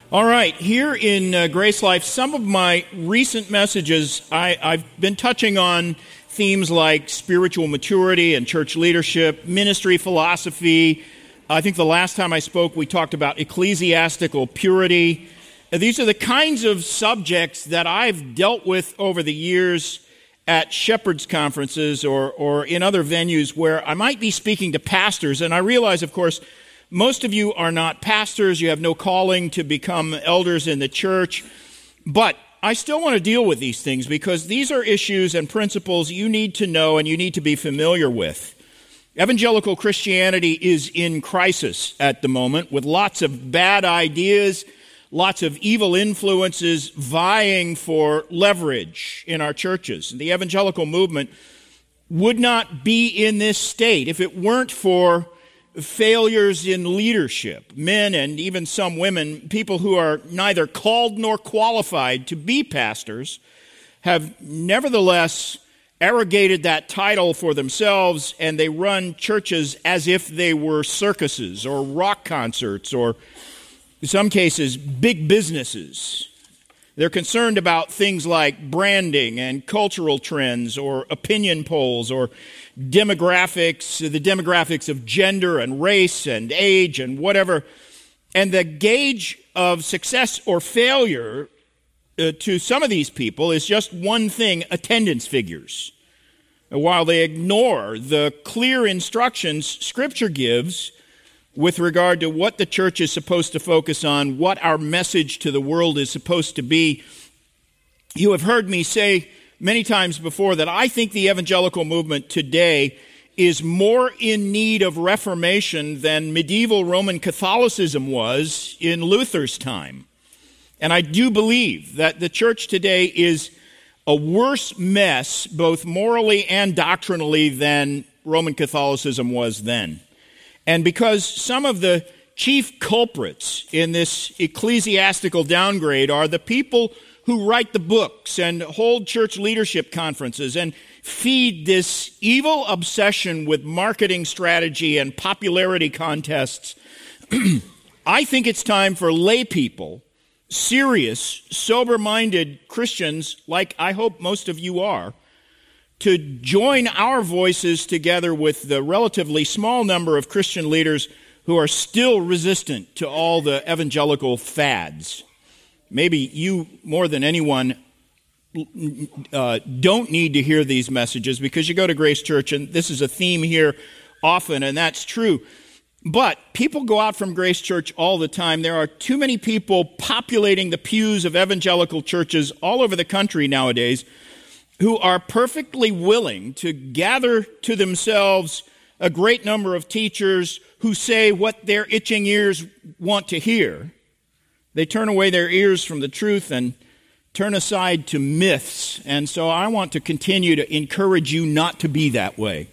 All right, here in Grace Life, some of my recent messages, I've been touching on themes like spiritual maturity and church leadership, ministry philosophy. I think the last time I spoke, we talked about ecclesiastical purity. These are the kinds of subjects that I've dealt with over the years at shepherds conferences or in other venues where I might be speaking to pastors, and I realize, of course, most of you are not pastors. You have no calling to become elders in the church. But I still want to deal with these things because these are issues and principles you need to know and you need to be familiar with. Evangelical Christianity is in crisis at the moment with lots of bad ideas, lots of evil influences vying for leverage in our churches. The evangelical movement would not be in this state if it weren't for failures in leadership, men and even some women, people who are neither called nor qualified to be pastors, have nevertheless arrogated that title for themselves, and they run churches as if they were circuses or rock concerts or, in some cases, big businesses. They're concerned about things like branding and cultural trends or opinion polls or demographics, the demographics of gender and race and age and whatever. And the gauge of success or failure to some of these people is just one thing: attendance figures. While they ignore the clear instructions Scripture gives with regard to what the church is supposed to focus on, what our message to the world is supposed to be. You have heard me say many times before that I think the evangelical movement today is more in need of reformation than medieval Roman Catholicism was in Luther's time. And I do believe that the church today is a worse mess, both morally and doctrinally, than Roman Catholicism was then. And because some of the chief culprits in this ecclesiastical downgrade are the people who write the books and hold church leadership conferences and feed this evil obsession with marketing strategy and popularity contests, I think it's time for lay people, serious, sober-minded Christians, like I hope most of you are, to join our voices together with the relatively small number of Christian leaders who are still resistant to all the evangelical fads. Maybe you, more than anyone, don't need to hear these messages because you go to Grace Church, and this is a theme here often, and that's true. But people go out from Grace Church all the time. There are too many people populating the pews of evangelical churches all over the country nowadays who are perfectly willing to gather to themselves a great number of teachers who say what their itching ears want to hear. They turn away their ears from the truth and turn aside to myths. And so I want to continue to encourage you not to be that way.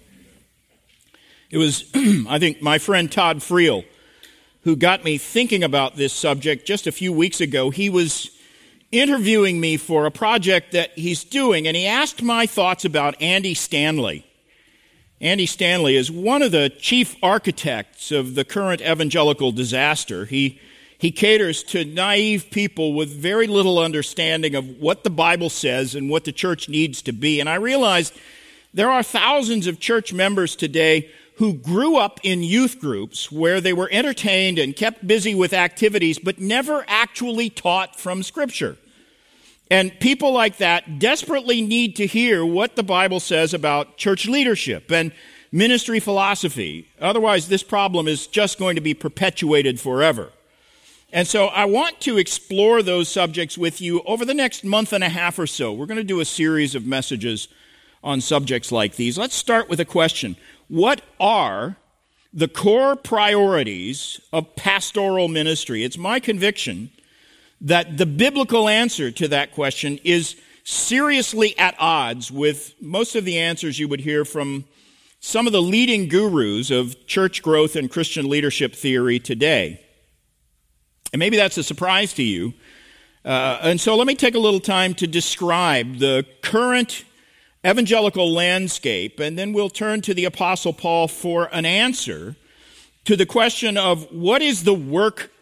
It was, I think, my friend Todd Friel who got me thinking about this subject just a few weeks ago. He was interviewing me for a project that he's doing, and he asked my thoughts about Andy Stanley. Andy Stanley is one of the chief architects of the current evangelical disaster. He caters to naive people with very little understanding of what the Bible says and what the church needs to be. And I realized there are thousands of church members today who grew up in youth groups where they were entertained and kept busy with activities but never actually taught from Scripture. And people like that desperately need to hear what the Bible says about church leadership and ministry philosophy. Otherwise, this problem is just going to be perpetuated forever. And so I want to explore those subjects with you over the next month and a half or so. We're going to do a series of messages on subjects like these. Let's start with a question. What are the core priorities of pastoral ministry? It's my conviction that the biblical answer to that question is seriously at odds with most of the answers you would hear from some of the leading gurus of church growth and Christian leadership theory today. And maybe that's a surprise to you. And so let me take a little time to describe the current evangelical landscape, and then we'll turn to the Apostle Paul for an answer to the question of what is the work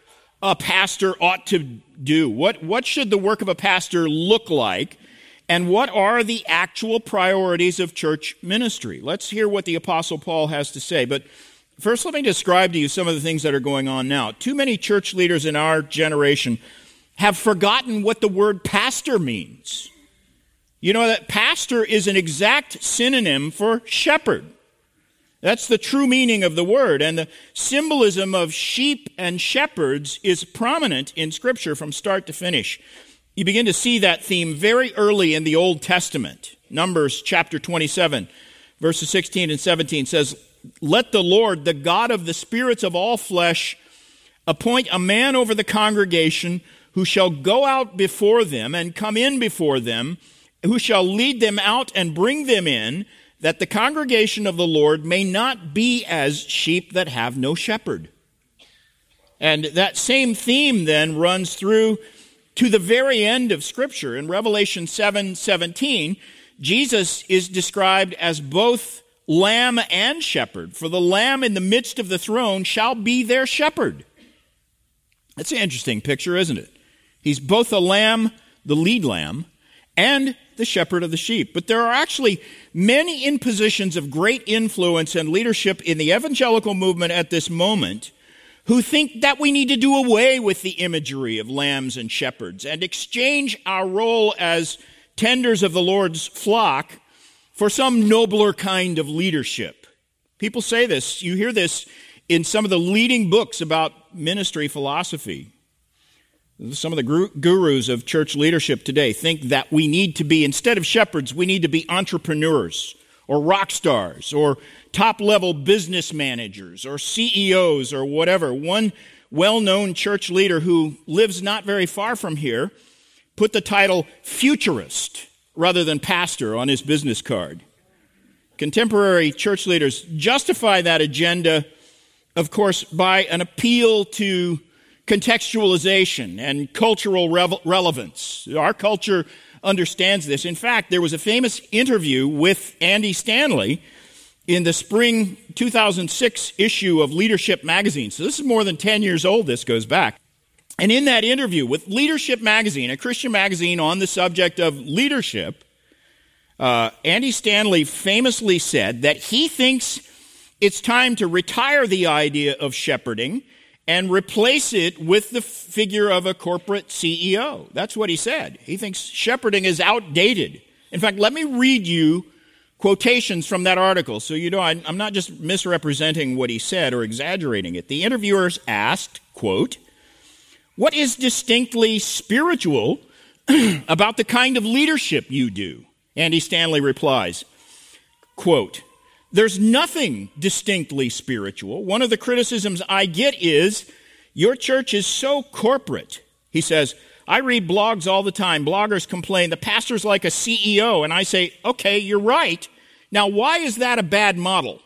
a pastor ought to do? What should the work of a pastor look like? And what are the actual priorities of church ministry? Let's hear what the Apostle Paul has to say. But first, let me describe to you some of the things that are going on now. Too many church leaders in our generation have forgotten what the word pastor means. You know that pastor is an exact synonym for shepherd. That's the true meaning of the word. And the symbolism of sheep and shepherds is prominent in Scripture from start to finish. You begin to see that theme very early in the Old Testament. Numbers chapter 27, verses 16 and 17 says, "Let the Lord, the God of the spirits of all flesh, appoint a man over the congregation who shall go out before them and come in before them, who shall lead them out and bring them in, that the congregation of the Lord may not be as sheep that have no shepherd." And that same theme then runs through to the very end of Scripture. In Revelation 7:17, Jesus is described as both lamb and shepherd. For the lamb in the midst of the throne shall be their shepherd. That's an interesting picture, isn't it? He's both the lamb, the lead lamb, and the shepherd of the sheep. But there are actually many in positions of great influence and leadership in the evangelical movement at this moment who think that we need to do away with the imagery of lambs and shepherds and exchange our role as tenders of the Lord's flock for some nobler kind of leadership. People say this. You hear this in some of the leading books about ministry philosophy. Some of the gurus of church leadership today think that we need to be, instead of shepherds, we need to be entrepreneurs or rock stars or top-level business managers or CEOs or whatever. One well-known church leader who lives not very far from here put the title futurist rather than pastor on his business card. Contemporary church leaders justify that agenda, of course, by an appeal to contextualization and cultural relevance. Our culture understands this. In fact, there was a famous interview with Andy Stanley in the spring 2006 issue of Leadership magazine. So this is more than 10 years old, this goes back. And in that interview with Leadership magazine, a Christian magazine on the subject of leadership, Andy Stanley famously said that he thinks it's time to retire the idea of shepherding and replace it with the figure of a corporate CEO. That's what he said. He thinks shepherding is outdated. In fact, let me read you quotations from that article so you know I'm not just misrepresenting what he said or exaggerating it. The interviewers asked, quote, "What is distinctly spiritual about the kind of leadership you do?" Andy Stanley replies, quote, "There's nothing distinctly spiritual. One of the criticisms I get is, your church is so corporate." He says, "I read blogs all the time. Bloggers complain, the pastor's like a CEO. And I say, okay, you're right. Now, why is that a bad model?"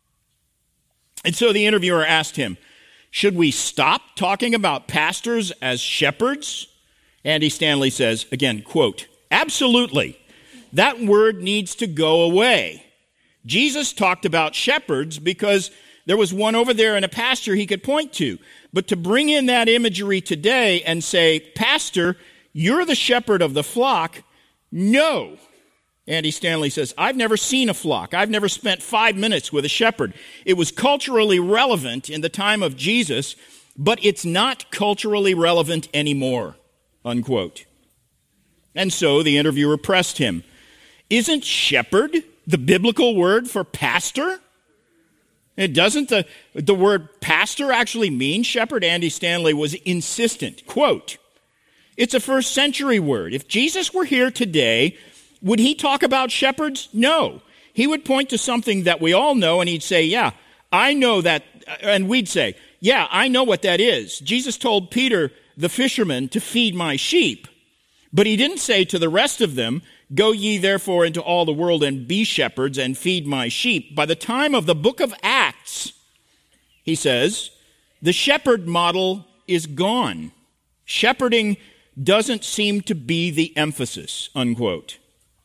And so the interviewer asked him, "Should we stop talking about pastors as shepherds?" Andy Stanley says, again, quote, "Absolutely. That word needs to go away. Jesus talked about shepherds because there was one over there in a pasture he could point to. But to bring in that imagery today and say, pastor, you're the shepherd of the flock, no." Andy Stanley says, "I've never seen a flock. I've never spent 5 minutes with a shepherd. It was culturally relevant in the time of Jesus, but it's not culturally relevant anymore," unquote. And so the interviewer pressed him, "Isn't shepherd the biblical word for pastor? It doesn't the word pastor actually mean shepherd?" Andy Stanley was insistent. Quote, "It's a first century word. If Jesus were here today, would he talk about shepherds? No. He would point to something that we all know and he'd say, yeah, I know that. And we'd say, yeah, I know what that is. Jesus told Peter, the fisherman, to feed my sheep. But he didn't say to the rest of them, go ye therefore into all the world and be shepherds and feed my sheep. By the time of the book of Acts, he says, the shepherd model is gone. Shepherding doesn't seem to be the emphasis," unquote.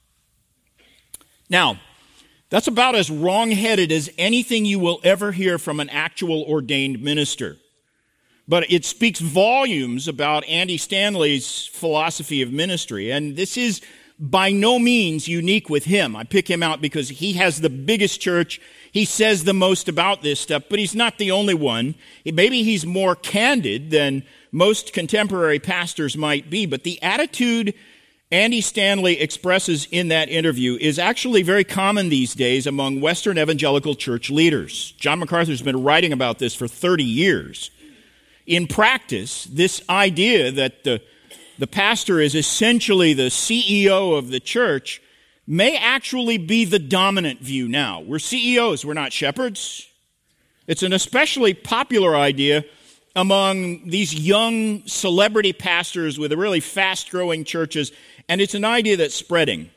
Now, that's about as wrong-headed as anything you will ever hear from an actual ordained minister. But it speaks volumes about Andy Stanley's philosophy of ministry. And this is by no means unique with him. I pick him out because he has the biggest church. He says the most about this stuff, but he's not the only one. Maybe he's more candid than most contemporary pastors might be, but the attitude Andy Stanley expresses in that interview is actually very common these days among Western evangelical church leaders. John MacArthur's been writing about this for 30 years. In practice, this idea that the pastor is essentially the CEO of the church may actually be the dominant view now. We're CEOs, we're not shepherds. It's an especially popular idea among these young celebrity pastors with really fast-growing churches, and it's an idea that's spreading.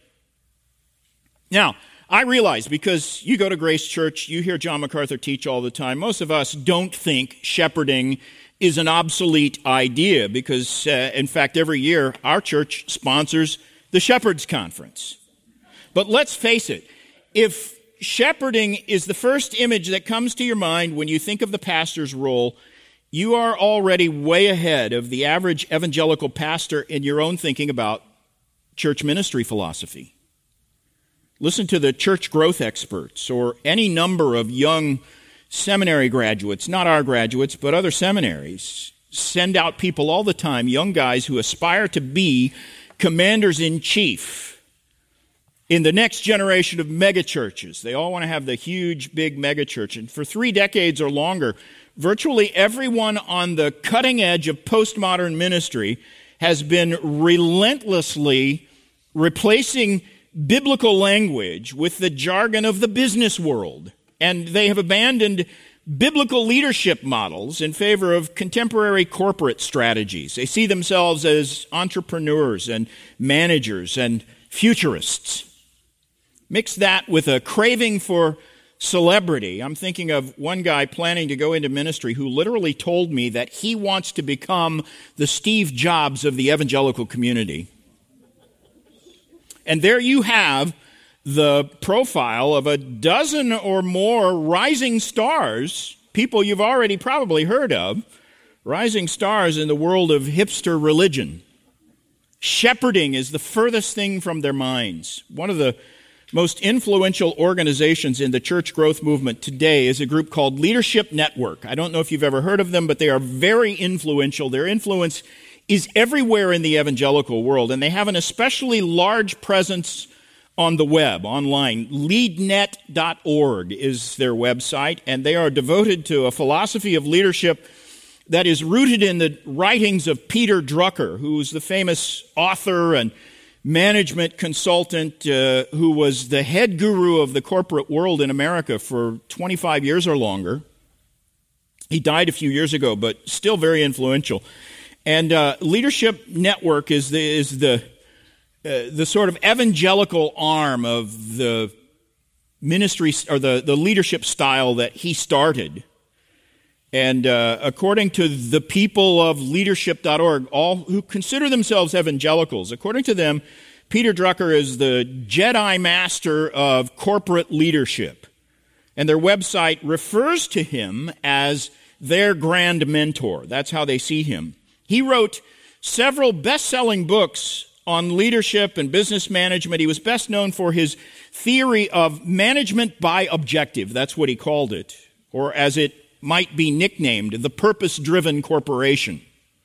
Now, I realize because you go to Grace Church, you hear John MacArthur teach all the time, most of us don't think shepherding is an obsolete idea because, in fact, every year our church sponsors the Shepherds Conference. But let's face it, if shepherding is the first image that comes to your mind when you think of the pastor's role, you are already way ahead of the average evangelical pastor in your own thinking about church ministry philosophy. Listen to the church growth experts or any number of young seminary graduates, not our graduates, but other seminaries, send out people all the time, young guys who aspire to be commanders-in-chief in the next generation of megachurches. They all want to have the huge, big megachurch. And for 3 decades or longer, virtually everyone on the cutting edge of postmodern ministry has been relentlessly replacing biblical language with the jargon of the business world. And they have abandoned biblical leadership models in favor of contemporary corporate strategies. They see themselves as entrepreneurs and managers and futurists. Mix that with a craving for celebrity. I'm thinking of one guy planning to go into ministry who literally told me that he wants to become the Steve Jobs of the evangelical community. And there you have the profile of a dozen or more rising stars, people you've already probably heard of, rising stars in the world of hipster religion. Shepherding is the furthest thing from their minds. One of the most influential organizations in the church growth movement today is a group called Leadership Network. I don't know if you've ever heard of them, but they are very influential. Their influence is everywhere in the evangelical world, and they have an especially large presence on the web, online. Leadnet.org is their website, and they are devoted to a philosophy of leadership that is rooted in the writings of Peter Drucker, who's the famous author and management consultant who was the head guru of the corporate world in America for 25 years or longer. He died a few years ago, but still very influential. And Leadership Network is the sort of evangelical arm of the ministry or the leadership style that he started. And according to the people of leadership.org, all who consider themselves evangelicals, according to them, Peter Drucker is the Jedi Master of corporate leadership. And their website refers to him as their grand mentor. That's how they see him. He wrote several best-selling books on leadership and business management. He was best known for his theory of management by objective. That's what he called it. Or as it might be nicknamed, the purpose-driven corporation.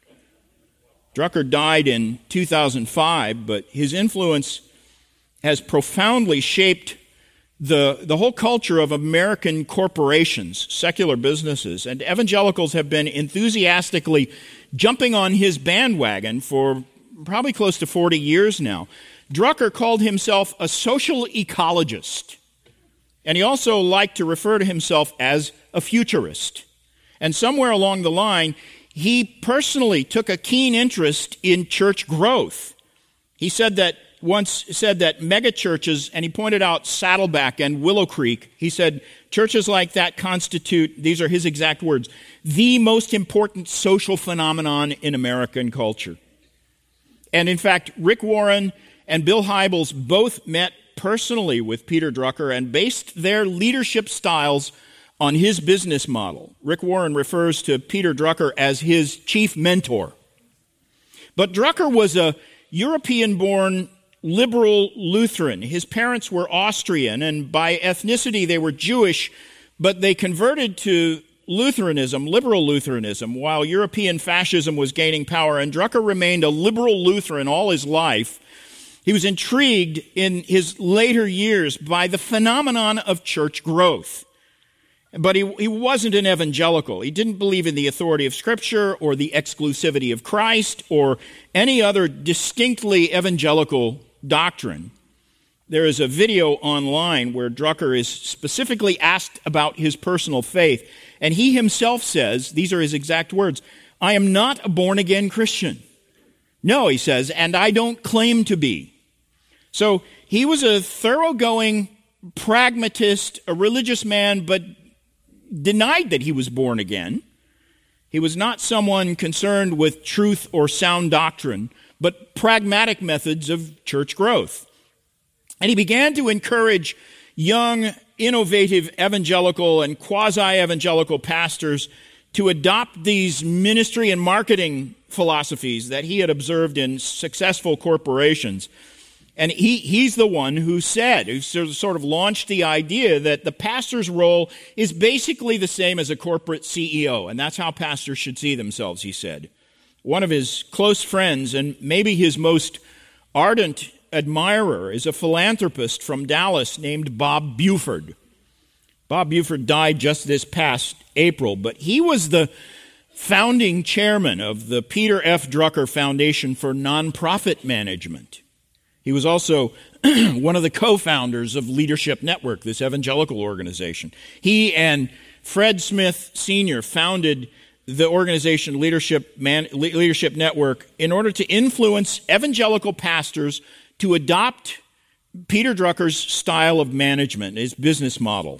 Drucker died in 2005, but his influence has profoundly shaped the whole culture of American corporations, secular businesses, and evangelicals have been enthusiastically jumping on his bandwagon for probably close to 40 years now. Drucker called himself a social ecologist, and he also liked to refer to himself as a futurist. And somewhere along the line, he personally took a keen interest in church growth. He once said that megachurches, and he pointed out Saddleback and Willow Creek, he said churches like that constitute, these are his exact words, the most important social phenomenon in American culture. And in fact, Rick Warren and Bill Hybels both met personally with Peter Drucker and based their leadership styles on his business model. Rick Warren refers to Peter Drucker as his chief mentor. But Drucker was a European-born liberal Lutheran. His parents were Austrian, and by ethnicity they were Jewish, but they converted to Lutheranism, liberal Lutheranism, while European fascism was gaining power, and Drucker remained a liberal Lutheran all his life. He was intrigued in his later years by the phenomenon of church growth. But he wasn't an evangelical. He didn't believe in the authority of Scripture or the exclusivity of Christ or any other distinctly evangelical doctrine. There is a video online where Drucker is specifically asked about his personal faith, and he himself says, these are his exact words, "I am not a born-again Christian. No," he says, "and I don't claim to be." So he was a thoroughgoing pragmatist, a religious man, but denied that he was born again. He was not someone concerned with truth or sound doctrine, but pragmatic methods of church growth. And he began to encourage young, innovative evangelical and quasi-evangelical pastors to adopt these ministry and marketing philosophies that he had observed in successful corporations. And he's the one who sort of launched the idea that the pastor's role is basically the same as a corporate CEO, and that's how pastors should see themselves, he said. One of his close friends, and maybe his most ardent admirer, is a philanthropist from Dallas named Bob Buford. Bob Buford died just this past April, but he was the founding chairman of the Peter F. Drucker Foundation for Nonprofit Management. He was also one of the co-founders of Leadership Network, this evangelical organization. He and Fred Smith Sr. founded the organization Leadership Network in order to influence evangelical pastors to adopt Peter Drucker's style of management, his business model.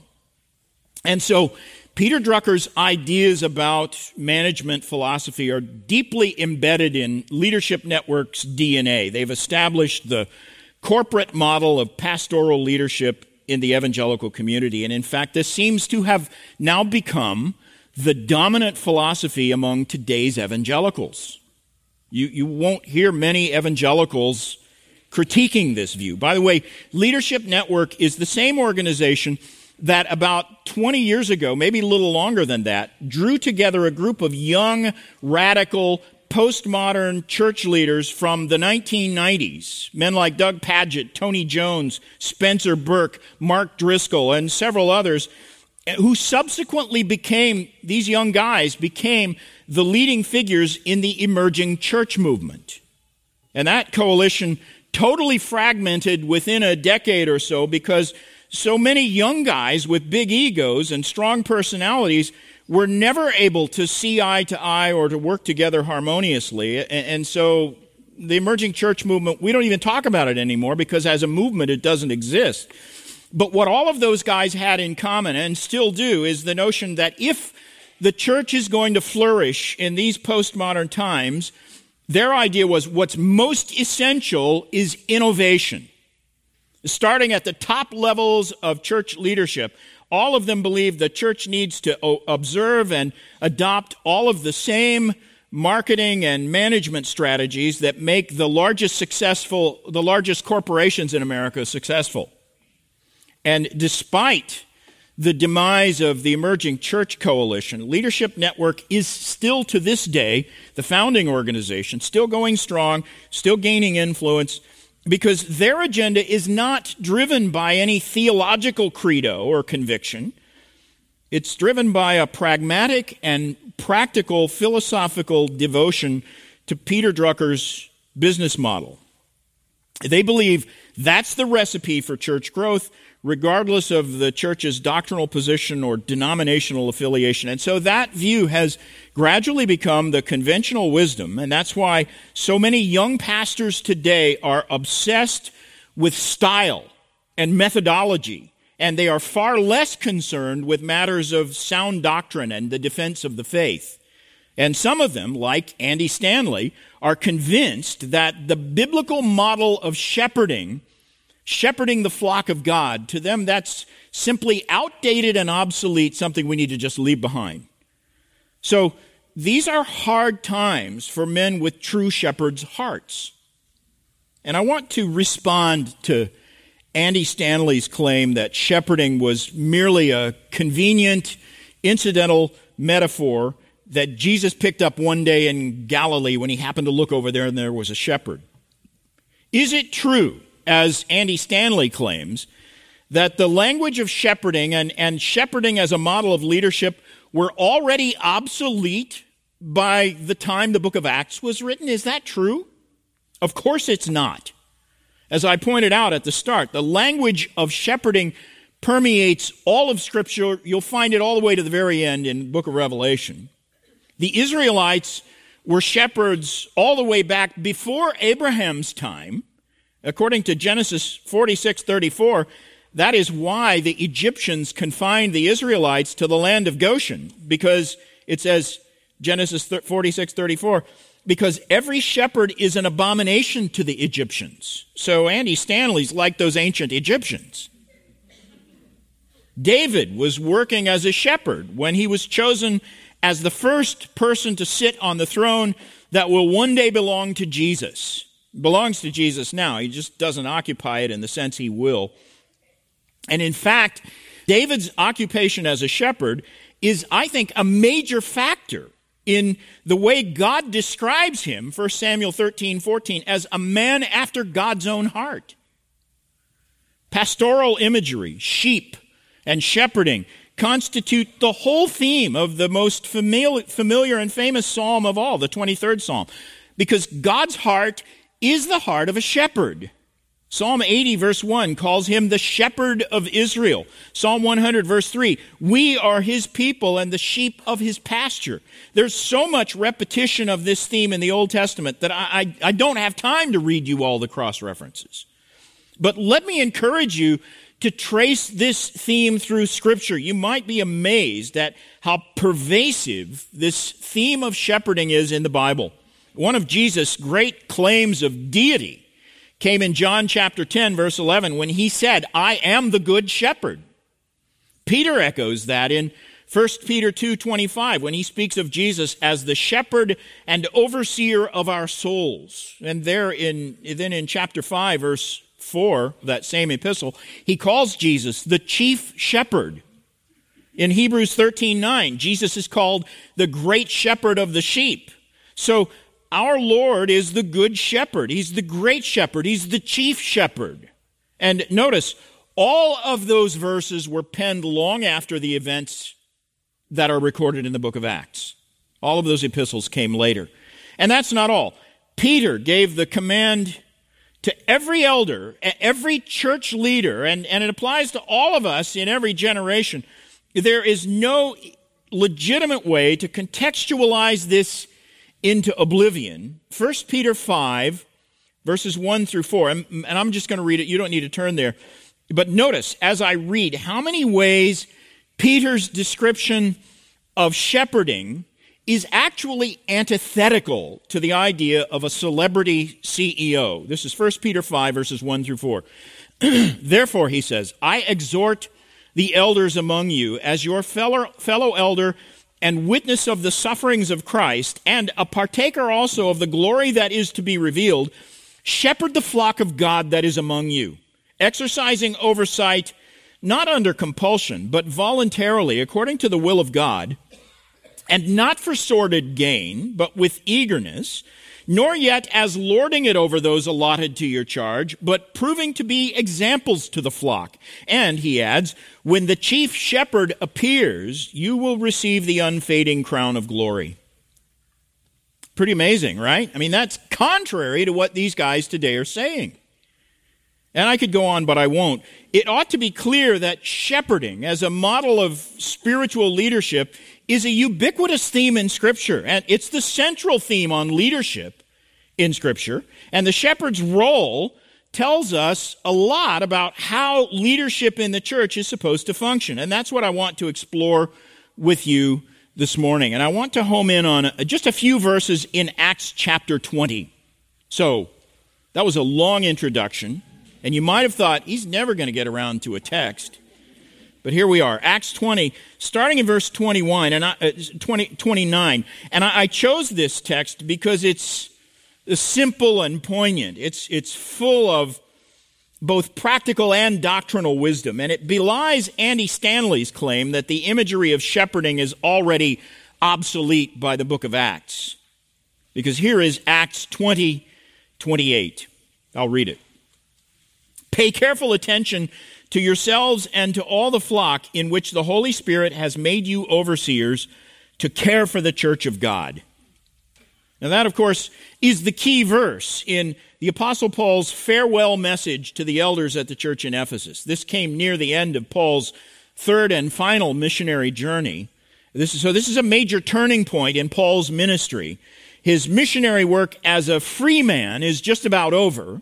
And so Peter Drucker's ideas about management philosophy are deeply embedded in Leadership Network's DNA. They've established the corporate model of pastoral leadership in the evangelical community. And in fact, this seems to have now become the dominant philosophy among today's evangelicals. You won't hear many evangelicals critiquing this view. By the way, Leadership Network is the same organization that about 20 years ago, maybe a little longer than that, drew together a group of young, radical, postmodern church leaders from the 1990s, men like Doug Padgett, Tony Jones, Spencer Burke, Mark Driscoll, and several others, who subsequently these young guys became the leading figures in the emerging church movement. And that coalition totally fragmented within a decade or so because so many young guys with big egos and strong personalities were never able to see eye to eye or to work together harmoniously. And so the emerging church movement, we don't even talk about it anymore because as a movement it doesn't exist. But what all of those guys had in common and still do is the notion that if the church is going to flourish in these postmodern times, their idea was what's most essential is innovation. Starting at the top levels of church leadership, all of them believe the church needs to observe and adopt all of the same marketing and management strategies that make the largest corporations in America successful. And despite the demise of the emerging church coalition, Leadership Network is still to this day the founding organization, still going strong, still gaining influence, because their agenda is not driven by any theological credo or conviction. It's driven by a pragmatic and practical philosophical devotion to Peter Drucker's business model. They believe that's the recipe for church growth, regardless of the church's doctrinal position or denominational affiliation. And so that view has gradually become the conventional wisdom, and that's why so many young pastors today are obsessed with style and methodology, and they are far less concerned with matters of sound doctrine and the defense of the faith. And some of them, like Andy Stanley, are convinced that the biblical model of shepherding the flock of God, to them that's simply outdated and obsolete, something we need to just leave behind. So these are hard times for men with true shepherd's hearts. And I want to respond to Andy Stanley's claim that shepherding was merely a convenient, incidental metaphor that Jesus picked up one day in Galilee when he happened to look over there and there was a shepherd. Is it true, as Andy Stanley claims, that the language of shepherding and shepherding as a model of leadership were already obsolete by the time the book of Acts was written? Is that true? Of course it's not. As I pointed out at the start, the language of shepherding permeates all of Scripture. You'll find it all the way to the very end in the book of Revelation. The Israelites were shepherds all the way back before Abraham's time. According to Genesis 46:34, that is why the Egyptians confined the Israelites to the land of Goshen, because it says, Genesis 46:34, because every shepherd is an abomination to the Egyptians. So Andy Stanley's like those ancient Egyptians. David was working as a shepherd when he was chosen as the first person to sit on the throne that will one day belong to Jesus. It belongs to Jesus now. He just doesn't occupy it in the sense he will. And in fact, David's occupation as a shepherd is, I think, a major factor in the way God describes him, 1 Samuel 13:14, as a man after God's own heart. Pastoral imagery, sheep, and shepherding constitute the whole theme of the most familiar and famous psalm of all, the 23rd Psalm, because God's heart is the heart of a shepherd. Psalm 80, verse 1, calls him the shepherd of Israel. Psalm 100, verse 3, we are his people and the sheep of his pasture. There's so much repetition of this theme in the Old Testament that I don't have time to read you all the cross-references. But let me encourage you to trace this theme through Scripture. You might be amazed at how pervasive this theme of shepherding is in the Bible. One of Jesus' great claims of deity came in John chapter 10, verse 11, when he said, I am the good shepherd. Peter echoes that in 1 Peter 2:25, when he speaks of Jesus as the shepherd and overseer of our souls. And then in chapter 5, verse 4, that same epistle, he calls Jesus the chief shepherd. In Hebrews 13:9, Jesus is called the great shepherd of the sheep. So our Lord is the good shepherd. He's the great shepherd. He's the chief shepherd. And notice, all of those verses were penned long after the events that are recorded in the book of Acts. All of those epistles came later. And that's not all. Peter gave the command to every elder, every church leader, and it applies to all of us in every generation. There is no legitimate way to contextualize this into oblivion. 1 Peter 5, verses 1 through 4, and I'm just going to read it. You don't need to turn there. But notice, as I read, how many ways Peter's description of shepherding is actually antithetical to the idea of a celebrity CEO. This is 1 Peter 5, verses 1 through 4. Therefore, he says, I exhort the elders among you as your fellow elder and witness of the sufferings of Christ, and a partaker also of the glory that is to be revealed, shepherd the flock of God that is among you, exercising oversight not under compulsion, but voluntarily, according to the will of God, and not for sordid gain, but with eagerness, nor yet as lording it over those allotted to your charge, but proving to be examples to the flock. And, he adds, when the chief shepherd appears, you will receive the unfading crown of glory. Pretty amazing, right? I mean, that's contrary to what these guys today are saying. And I could go on, but I won't. It ought to be clear that shepherding as a model of spiritual leadership is a ubiquitous theme in Scripture, and it's the central theme on leadership in Scripture. And the shepherd's role tells us a lot about how leadership in the church is supposed to function, and that's what I want to explore with you this morning. And I want to home in on just a few verses in Acts chapter 20. So, that was a long introduction, and you might have thought, he's never going to get around to a text. But here we are, Acts 20, starting in verse 29. And I chose this text because it's simple and poignant. It's full of both practical and doctrinal wisdom. And it belies Andy Stanley's claim that the imagery of shepherding is already obsolete by the book of Acts. Because here is Acts 20:28. I'll read it. Pay careful attention to yourselves and to all the flock in which the Holy Spirit has made you overseers to care for the church of God. Now that, of course, is the key verse in the Apostle Paul's farewell message to the elders at the church in Ephesus. This came near the end of Paul's third and final missionary journey. This is a major turning point in Paul's ministry. His missionary work as a free man is just about over,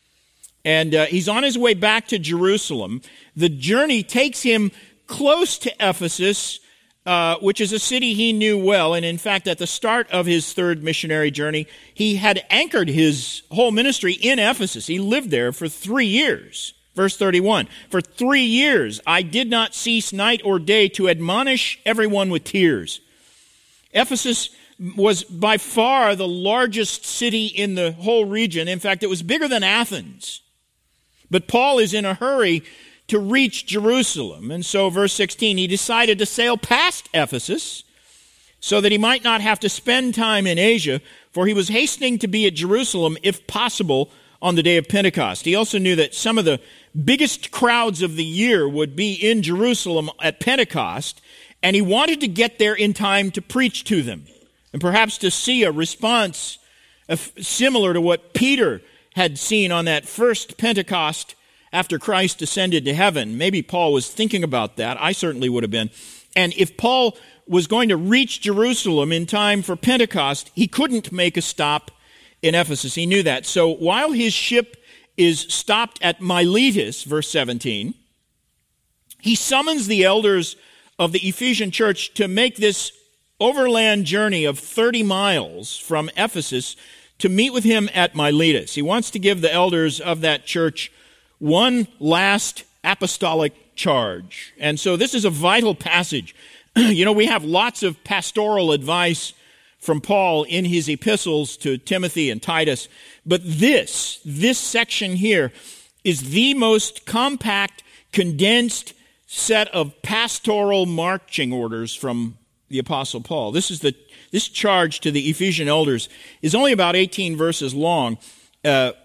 and he's on his way back to Jerusalem. The journey takes him close to Ephesus, which is a city he knew well. And in fact, at the start of his third missionary journey, he had anchored his whole ministry in Ephesus. He lived there for 3 years. Verse 31, for 3 years I did not cease night or day to admonish everyone with tears. Ephesus was by far the largest city in the whole region. In fact, it was bigger than Athens. But Paul is in a hurry to reach Jerusalem. And so, verse 16, he decided to sail past Ephesus so that he might not have to spend time in Asia, for he was hastening to be at Jerusalem, if possible, on the day of Pentecost. He also knew that some of the biggest crowds of the year would be in Jerusalem at Pentecost, and he wanted to get there in time to preach to them, and perhaps to see a response similar to what Peter had seen on that first Pentecost after Christ ascended to heaven. Maybe Paul was thinking about that. I certainly would have been. And if Paul was going to reach Jerusalem in time for Pentecost, he couldn't make a stop in Ephesus. He knew that. So while his ship is stopped at Miletus, verse 17, he summons the elders of the Ephesian church to make this overland journey of 30 miles from Ephesus to meet with him at Miletus. He wants to give the elders of that church one last apostolic charge. And so this is a vital passage. We have lots of pastoral advice from Paul in his epistles to Timothy and Titus, but this section here is the most compact, condensed set of pastoral marching orders from the Apostle Paul. This charge to the Ephesian elders is only about 18 verses long. But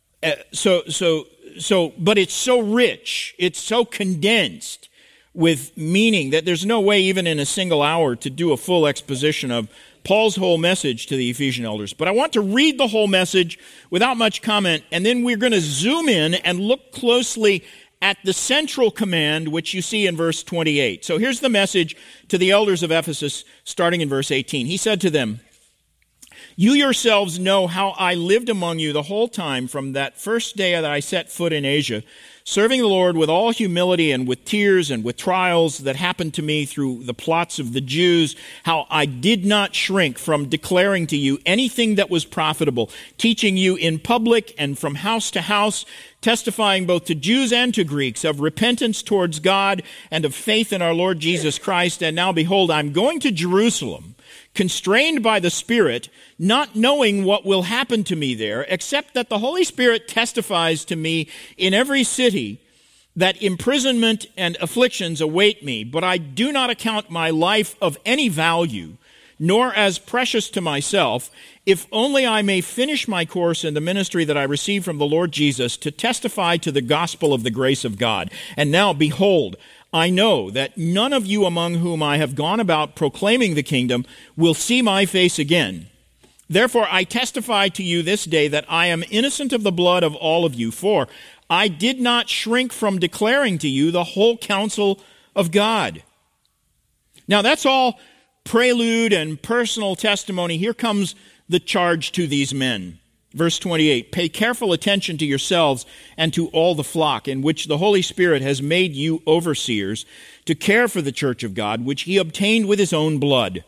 it's so rich, it's so condensed with meaning that there's no way even in a single hour to do a full exposition of Paul's whole message to the Ephesian elders. But I want to read the whole message without much comment, and then we're going to zoom in and look closely at the central command, which you see in verse 28. So here's the message to the elders of Ephesus, starting in verse 18. He said to them, "You yourselves know how I lived among you the whole time from that first day that I set foot in Asia, serving the Lord with all humility and with tears and with trials that happened to me through the plots of the Jews, how I did not shrink from declaring to you anything that was profitable, teaching you in public and from house to house, testifying both to Jews and to Greeks of repentance towards God and of faith in our Lord Jesus Christ. And now behold, I'm going to Jerusalem, constrained by the Spirit, not knowing what will happen to me there, except that the Holy Spirit testifies to me in every city that imprisonment and afflictions await me. But I do not account my life of any value, nor as precious to myself, if only I may finish my course in the ministry that I received from the Lord Jesus to testify to the gospel of the grace of God. And now, behold, I know that none of you among whom I have gone about proclaiming the kingdom will see my face again. Therefore, I testify to you this day that I am innocent of the blood of all of you, for I did not shrink from declaring to you the whole counsel of God." Now, that's all prelude and personal testimony. Here comes the charge to these men. Verse 28, "Pay careful attention to yourselves and to all the flock in which the Holy Spirit has made you overseers to care for the church of God, which he obtained with his own blood.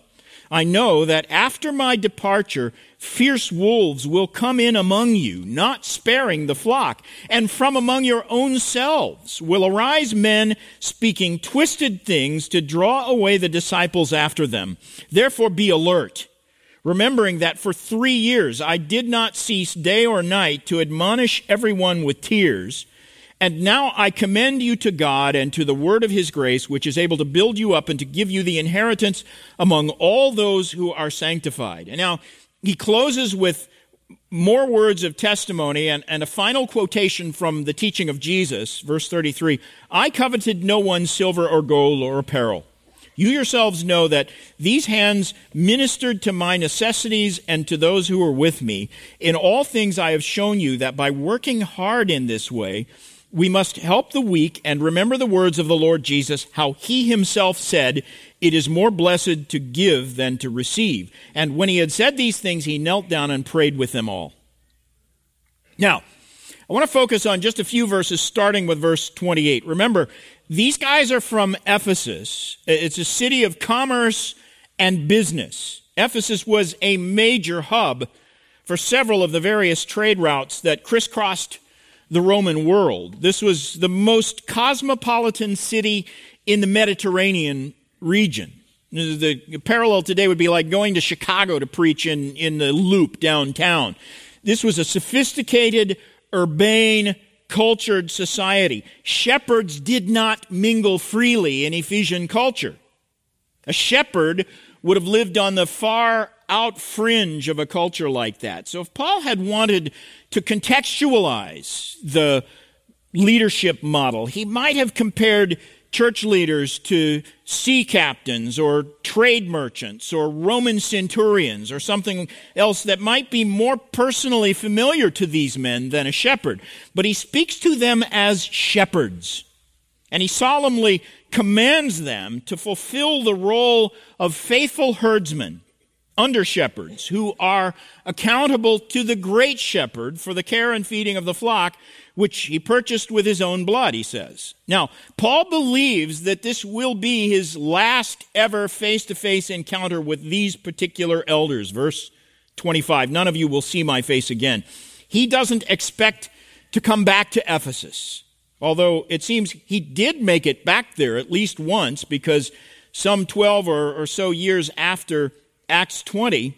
I know that after my departure, fierce wolves will come in among you, not sparing the flock. And from among your own selves will arise men speaking twisted things to draw away the disciples after them. Therefore be alert, remembering that for 3 years I did not cease day or night to admonish everyone with tears. And now I commend you to God and to the word of his grace, which is able to build you up and to give you the inheritance among all those who are sanctified. And now he closes with more words of testimony and a final quotation from the teaching of Jesus, verse 33. I coveted no one's silver or gold or apparel. You yourselves know that these hands ministered to my necessities and to those who were with me. In all things I have shown you that by working hard in this way, we must help the weak and remember the words of the Lord Jesus, how he himself said, it is more blessed to give than to receive. And when he had said these things, he knelt down and prayed with them all. Now, I want to focus on just a few verses, starting with verse 28. Remember, these guys are from Ephesus. It's a city of commerce and business. Ephesus was a major hub for several of the various trade routes that crisscrossed the Roman world. This was the most cosmopolitan city in the Mediterranean region. The parallel today would be like going to Chicago to preach in the Loop downtown. This was a sophisticated, urbane, cultured society. Shepherds did not mingle freely in Ephesian culture. A shepherd would have lived on the far out fringe of a culture like that. So if Paul had wanted to contextualize the leadership model, he might have compared church leaders to sea captains or trade merchants or Roman centurions or something else that might be more personally familiar to these men than a shepherd. But he speaks to them as shepherds, and he solemnly commands them to fulfill the role of faithful herdsmen, under shepherds, who are accountable to the great shepherd for the care and feeding of the flock, which he purchased with his own blood, he says. Now, Paul believes that this will be his last ever face-to-face encounter with these particular elders. Verse 25, none of you will see my face again. He doesn't expect to come back to Ephesus, although it seems he did make it back there at least once, because some 12 or so years after Acts 20,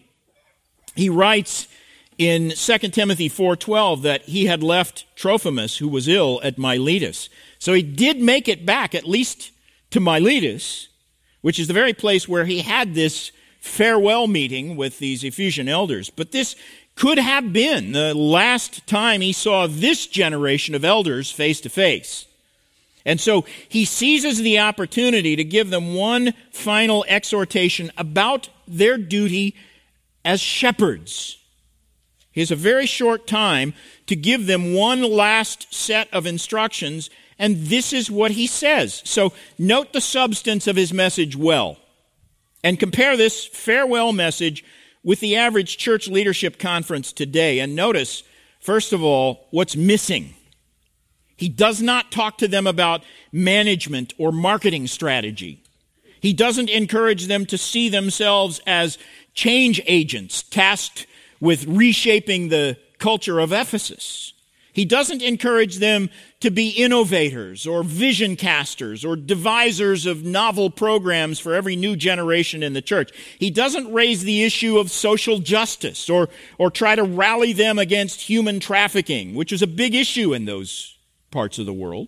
he writes in 2 Timothy 4:12 that he had left Trophimus, who was ill, at Miletus. So he did make it back, at least to Miletus, which is the very place where he had this farewell meeting with these Ephesian elders. But this could have been the last time he saw this generation of elders face to face. And so he seizes the opportunity to give them one final exhortation about their duty as shepherds. He has a very short time to give them one last set of instructions, and this is what he says. So note the substance of his message well, and compare this farewell message with the average church leadership conference today. And notice, first of all, what's missing. He does not talk to them about management or marketing strategy. He doesn't encourage them to see themselves as change agents tasked with reshaping the culture of Ephesus. He doesn't encourage them to be innovators or vision casters or devisers of novel programs for every new generation in the church. He doesn't raise the issue of social justice or try to rally them against human trafficking, which is a big issue in those parts of the world.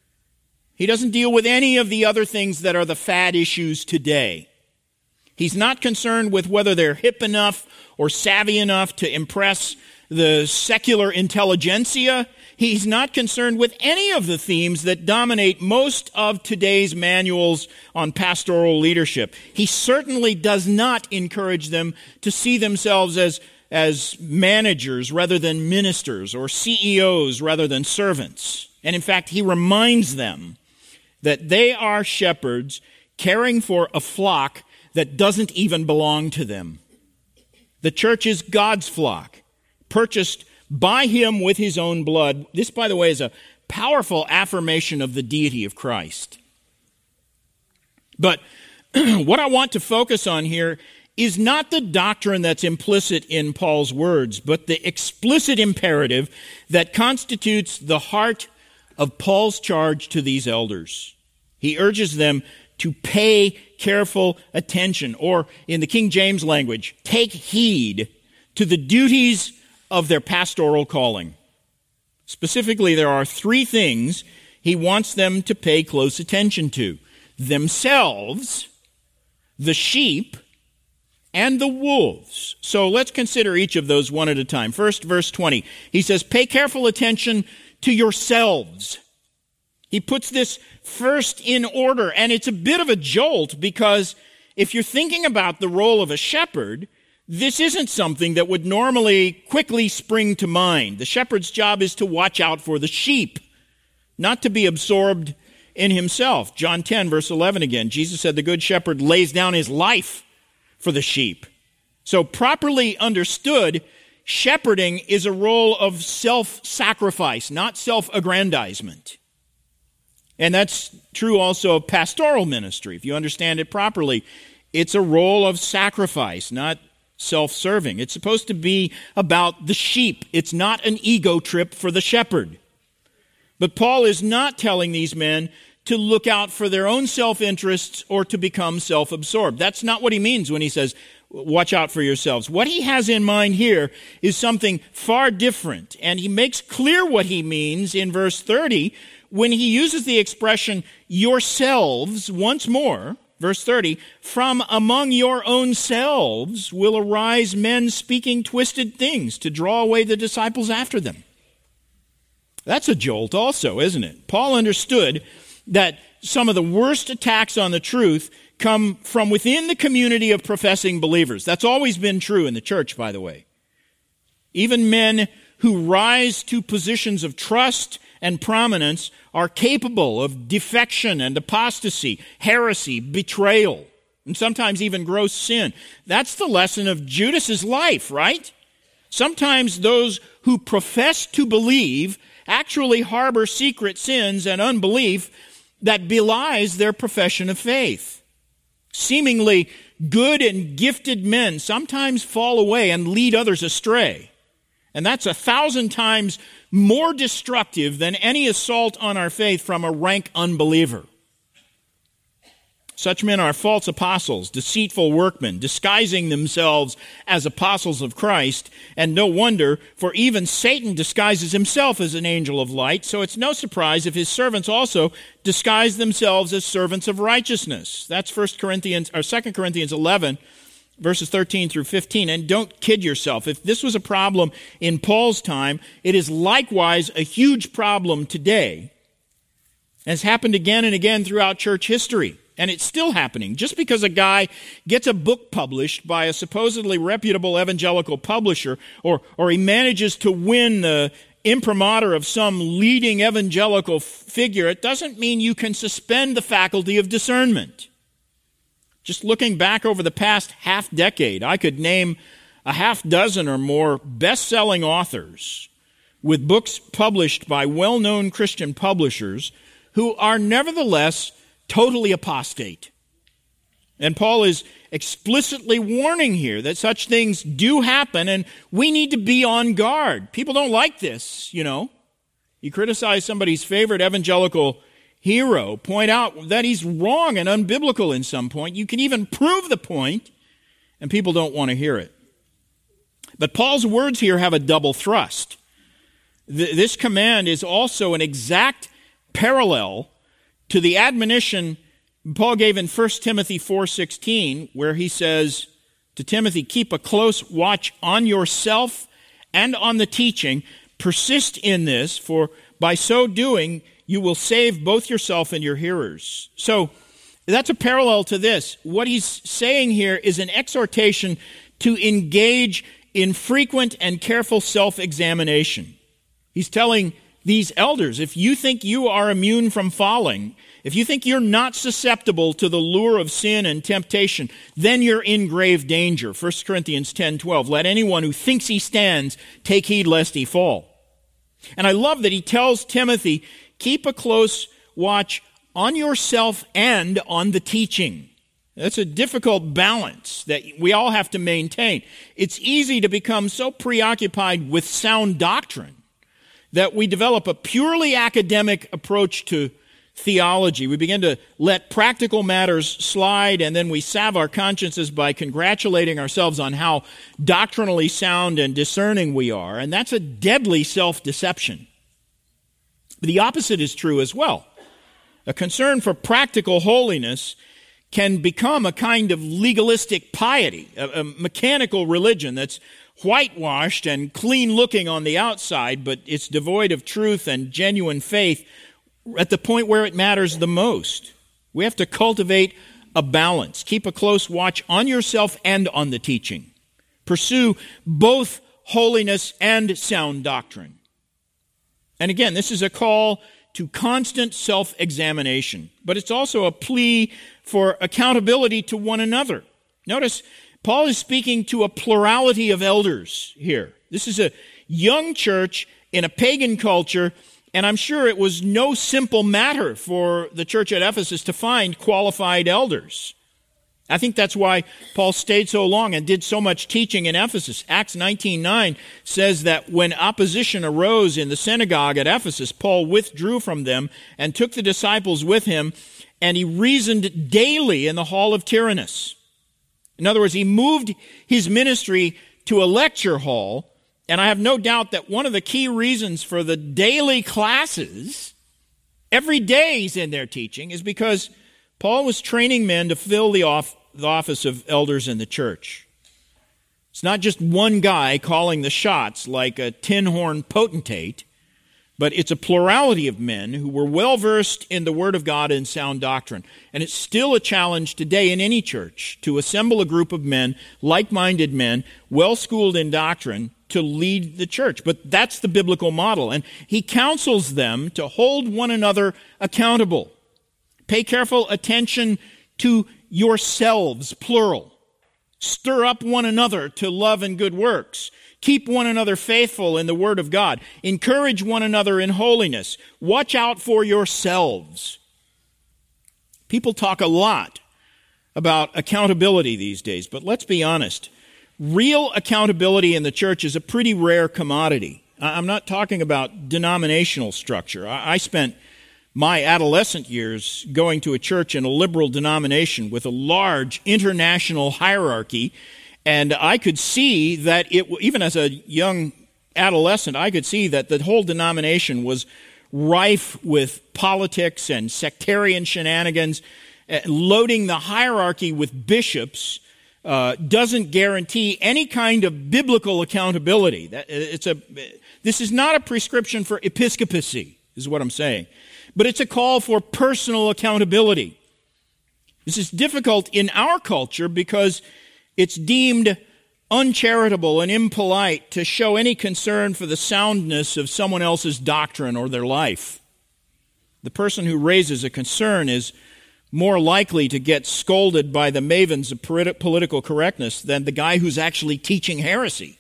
He doesn't deal with any of the other things that are the fad issues today. He's not concerned with whether they're hip enough or savvy enough to impress the secular intelligentsia. He's not concerned with any of the themes that dominate most of today's manuals on pastoral leadership. He certainly does not encourage them to see themselves as managers rather than ministers, or CEOs rather than servants. And in fact, he reminds them that they are shepherds caring for a flock that doesn't even belong to them. The church is God's flock, purchased by him with his own blood. This, by the way, is a powerful affirmation of the deity of Christ. But what I want to focus on here is not the doctrine that's implicit in Paul's words, but the explicit imperative that constitutes the heart of Paul's charge to these elders. He urges them to pay careful attention, or in the King James language, take heed to the duties of their pastoral calling. Specifically, there are three things he wants them to pay close attention to: themselves, the sheep, and the wolves. So let's consider each of those one at a time. First, verse 20. He says, pay careful attention to yourselves. He puts this first in order, and it's a bit of a jolt because if you're thinking about the role of a shepherd, this isn't something that would normally quickly spring to mind. The shepherd's job is to watch out for the sheep, not to be absorbed in himself. John 10, verse 11 again. Jesus said, the good shepherd lays down his life for the sheep. So properly understood, shepherding is a role of self-sacrifice, not self-aggrandizement. And that's true also of pastoral ministry. If you understand it properly, it's a role of sacrifice, not self-serving. It's supposed to be about the sheep. It's not an ego trip for the shepherd. But Paul is not telling these men to look out for their own self-interests or to become self-absorbed. That's not what he means when he says, watch out for yourselves. What he has in mind here is something far different. And he makes clear what he means in verse 30 when he uses the expression yourselves once more. Verse 30, from among your own selves will arise men speaking twisted things to draw away the disciples after them. That's a jolt also, isn't it? Paul understood that some of the worst attacks on the truth come from within the community of professing believers. That's always been true in the church, by the way. Even men who rise to positions of trust and prominence are capable of defection and apostasy, heresy, betrayal, and sometimes even gross sin. That's the lesson of Judas's life, right? Sometimes those who profess to believe actually harbor secret sins and unbelief that belies their profession of faith. Seemingly good and gifted men sometimes fall away and lead others astray. And that's 1,000 times more destructive than any assault on our faith from a rank unbeliever. Such men are false apostles, deceitful workmen, disguising themselves as apostles of Christ, and no wonder, for even Satan disguises himself as an angel of light, so it's no surprise if his servants also disguise themselves as servants of righteousness. That's 2 Corinthians 11, verses 13 through 15. And don't kid yourself. If this was a problem in Paul's time, it is likewise a huge problem today. It has happened again and again throughout church history. And it's still happening. Just because a guy gets a book published by a supposedly reputable evangelical publisher, or he manages to win the imprimatur of some leading evangelical figure, it doesn't mean you can suspend the faculty of discernment. Just looking back over the past half-decade, I could name a half dozen or more best-selling authors with books published by well-known Christian publishers who are nevertheless totally apostate. And Paul is explicitly warning here that such things do happen, and we need to be on guard. People don't like this, you know. You criticize somebody's favorite evangelical hero, point out that he's wrong and unbiblical in some point. You can even prove the point, and people don't want to hear it. But Paul's words here have a double thrust. This command is also an exact parallel to the admonition Paul gave in 1 Timothy 4:16, where he says to Timothy, keep a close watch on yourself and on the teaching. Persist in this, for by so doing, you will save both yourself and your hearers. So that's a parallel to this. What he's saying here is an exhortation to engage in frequent and careful self-examination. He's telling these elders, if you think you are immune from falling, if you think you're not susceptible to the lure of sin and temptation, then you're in grave danger. 1 Corinthians 10:12, let anyone who thinks he stands take heed lest he fall. And I love that he tells Timothy, keep a close watch on yourself and on the teaching. That's a difficult balance that we all have to maintain. It's easy to become so preoccupied with sound doctrine that we develop a purely academic approach to theology. We begin to let practical matters slide, and then we salve our consciences by congratulating ourselves on how doctrinally sound and discerning we are, and that's a deadly self-deception. But the opposite is true as well. A concern for practical holiness can become a kind of legalistic piety, a mechanical religion that's whitewashed and clean-looking on the outside, but it's devoid of truth and genuine faith at the point where it matters the most. We have to cultivate a balance. Keep a close watch on yourself and on the teaching. Pursue both holiness and sound doctrine. And again, this is a call to constant self-examination, but it's also a plea for accountability to one another. Notice, Paul is speaking to a plurality of elders here. This is a young church in a pagan culture, and I'm sure it was no simple matter for the church at Ephesus to find qualified elders. I think that's why Paul stayed so long and did so much teaching in Ephesus. Acts 19:9 says that when opposition arose in the synagogue at Ephesus, Paul withdrew from them and took the disciples with him, and he reasoned daily in the hall of Tyrannus. In other words, he moved his ministry to a lecture hall, and I have no doubt that one of the key reasons for the daily classes, every day he's in there teaching, is because Paul was training men to fill the office of elders in the church. It's not just one guy calling the shots like a tin-horn potentate, but it's a plurality of men who were well-versed in the Word of God and sound doctrine. And it's still a challenge today in any church to assemble a group of men, like-minded men, well-schooled in doctrine, to lead the church. But that's the biblical model. And he counsels them to hold one another accountable. Pay careful attention to yourselves, plural. Stir up one another to love and good works. Keep one another faithful in the Word of God. Encourage one another in holiness. Watch out for yourselves. People talk a lot about accountability these days, but let's be honest. Real accountability in the church is a pretty rare commodity. I'm not talking about denominational structure. I spent my adolescent years going to a church in a liberal denomination with a large international hierarchy, and I could see that even as a young adolescent, I could see that the whole denomination was rife with politics and sectarian shenanigans. Loading the hierarchy with bishops doesn't guarantee any kind of biblical accountability. This is not a prescription for episcopacy, is what I'm saying. But it's a call for personal accountability. This is difficult in our culture because it's deemed uncharitable and impolite to show any concern for the soundness of someone else's doctrine or their life. The person who raises a concern is more likely to get scolded by the mavens of political correctness than the guy who's actually teaching heresy.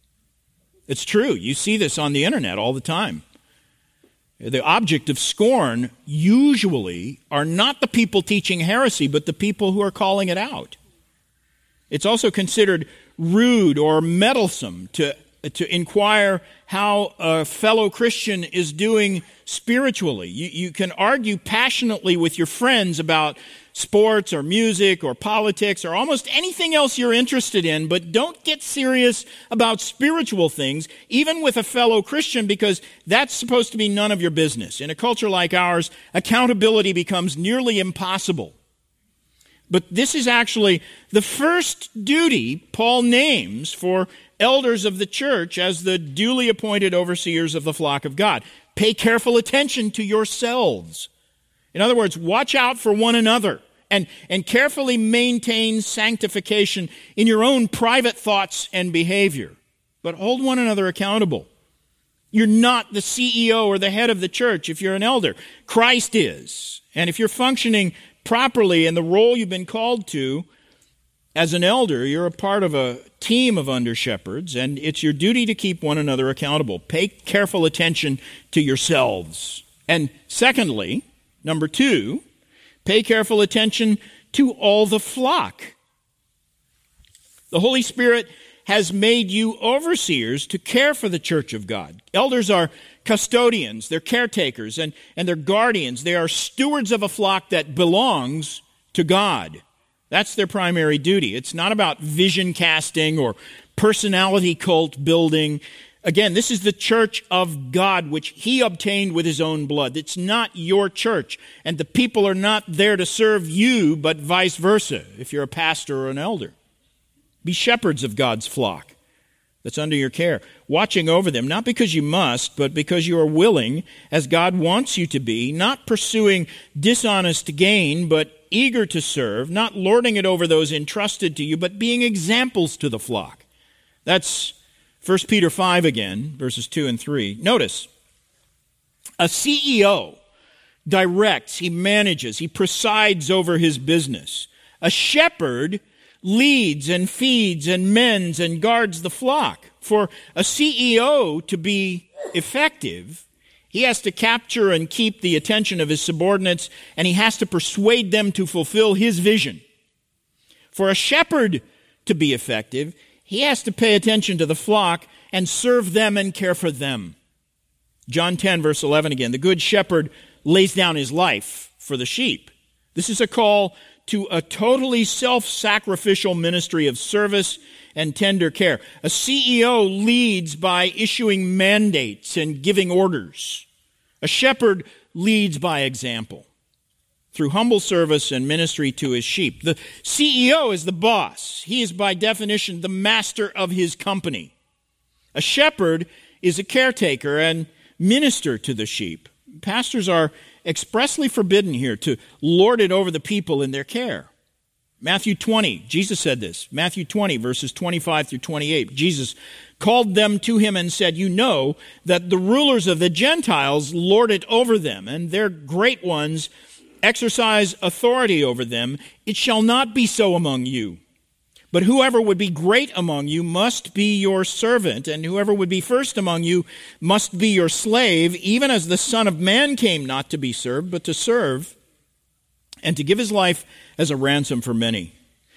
It's true. You see this on the internet all the time. The object of scorn usually are not the people teaching heresy, but the people who are calling it out. It's also considered rude or meddlesome to inquire how a fellow Christian is doing spiritually. You can argue passionately with your friends about sports or music or politics or almost anything else you're interested in, but don't get serious about spiritual things, even with a fellow Christian, because that's supposed to be none of your business. In a culture like ours, accountability becomes nearly impossible. But this is actually the first duty Paul names for elders of the church as the duly appointed overseers of the flock of God. Pay careful attention to yourselves. In other words, watch out for one another and carefully maintain sanctification in your own private thoughts and behavior. But hold one another accountable. You're not the CEO or the head of the church if you're an elder. Christ is. And if you're functioning properly in the role you've been called to as an elder, you're a part of a team of under-shepherds, and it's your duty to keep one another accountable. Pay careful attention to yourselves. And secondly, number 2, pay careful attention to all the flock. The Holy Spirit has made you overseers to care for the church of God. Elders are custodians, they're caretakers, and they're guardians. They are stewards of a flock that belongs to God. That's their primary duty. It's not about vision casting or personality cult building. Again, this is the church of God, which he obtained with his own blood. It's not your church, and the people are not there to serve you, but vice versa, if you're a pastor or an elder. Be shepherds of God's flock that's under your care, watching over them, not because you must, but because you are willing, as God wants you to be, not pursuing dishonest gain, but eager to serve, not lording it over those entrusted to you, but being examples to the flock. That's 1 Peter 5 again, verses 2 and 3. Notice, a CEO directs, he manages, he presides over his business. A shepherd leads and feeds and mends and guards the flock. For a CEO to be effective, he has to capture and keep the attention of his subordinates, and he has to persuade them to fulfill his vision. For a shepherd to be effective, he has to pay attention to the flock and serve them and care for them. John 10, verse 11 again, the good shepherd lays down his life for the sheep. This is a call to a totally self-sacrificial ministry of service and tender care. A CEO leads by issuing mandates and giving orders. A shepherd leads by example through humble service and ministry to his sheep. The CEO is the boss. He is by definition the master of his company. A shepherd is a caretaker and minister to the sheep. Pastors are expressly forbidden here to lord it over the people in their care. Matthew 20, Jesus said this. Matthew 20, verses 25 through 28. Jesus called them to him and said, "You know that the rulers of the Gentiles lord it over them, and their great ones exercise authority over them. It shall not be so among you. But whoever would be great among you must be your servant, and whoever would be first among you must be your slave, even as the Son of Man came not to be served, but to serve, and to give his life as a ransom for many."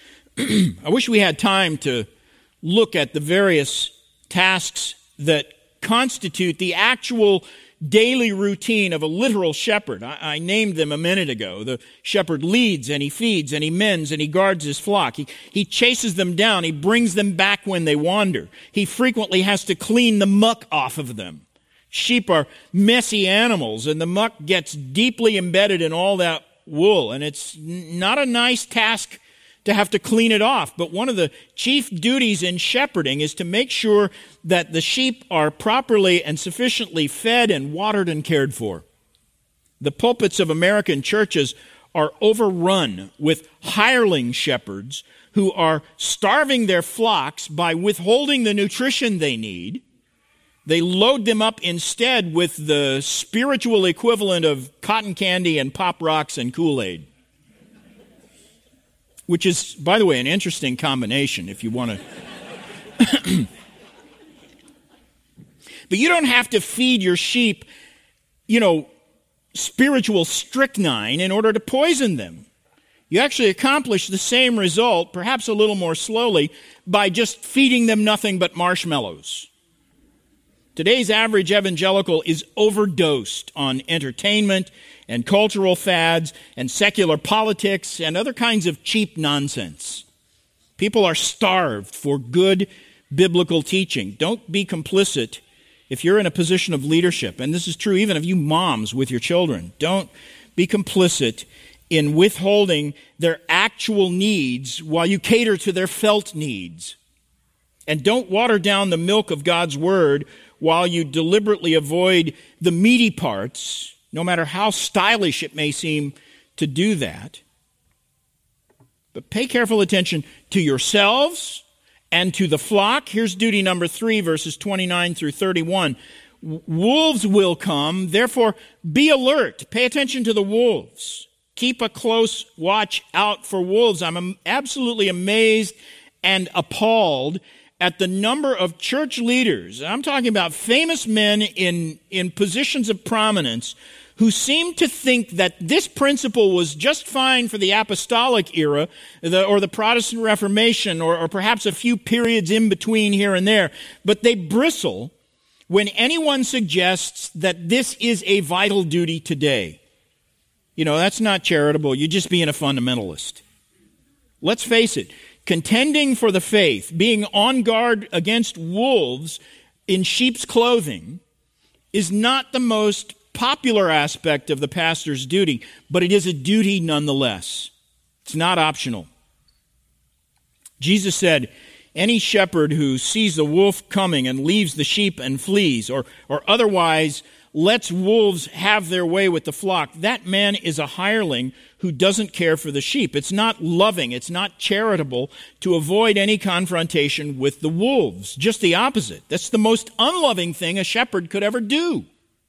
I wish we had time to look at the various tasks that constitute the actual daily routine of a literal shepherd. I named them a minute ago. The shepherd leads and he feeds and he mends and he guards his flock. He chases them down. He brings them back when they wander. He frequently has to clean the muck off of them. Sheep are messy animals, and the muck gets deeply embedded in all that wool, and it's not a nice task to have to clean it off. But one of the chief duties in shepherding is to make sure that the sheep are properly and sufficiently fed and watered and cared for. The pulpits of American churches are overrun with hireling shepherds who are starving their flocks by withholding the nutrition they need. They load them up instead with the spiritual equivalent of cotton candy and Pop Rocks and Kool-Aid, which is, by the way, an interesting combination if you want to. But you don't have to feed your sheep, spiritual strychnine in order to poison them. You actually accomplish the same result, perhaps a little more slowly, by just feeding them nothing but marshmallows. Today's average evangelical is overdosed on entertainment and cultural fads and secular politics and other kinds of cheap nonsense. People are starved for good biblical teaching. Don't be complicit if you're in a position of leadership, and this is true even of you moms with your children. Don't be complicit in withholding their actual needs while you cater to their felt needs. And don't water down the milk of God's Word while you deliberately avoid the meaty parts, no matter how stylish it may seem to do that. But pay careful attention to yourselves and to the flock. Here's duty number 3, verses 29 through 31. Wolves will come, therefore be alert. Pay attention to the wolves. Keep a close watch out for wolves. I'm absolutely amazed and appalled at the number of church leaders, I'm talking about famous men in positions of prominence, who seem to think that this principle was just fine for the apostolic era or the Protestant Reformation or perhaps a few periods in between here and there, but they bristle when anyone suggests that this is a vital duty today. That's not charitable. You're just being a fundamentalist. Let's face it, contending for the faith, being on guard against wolves in sheep's clothing, is not the most popular aspect of the pastor's duty, but it is a duty nonetheless. It's not optional. Jesus said, any shepherd who sees the wolf coming and leaves the sheep and flees, or otherwise lets wolves have their way with the flock, that man is a hireling who doesn't care for the sheep. It's not loving, it's not charitable to avoid any confrontation with the wolves. Just the opposite. That's the most unloving thing a shepherd could ever do.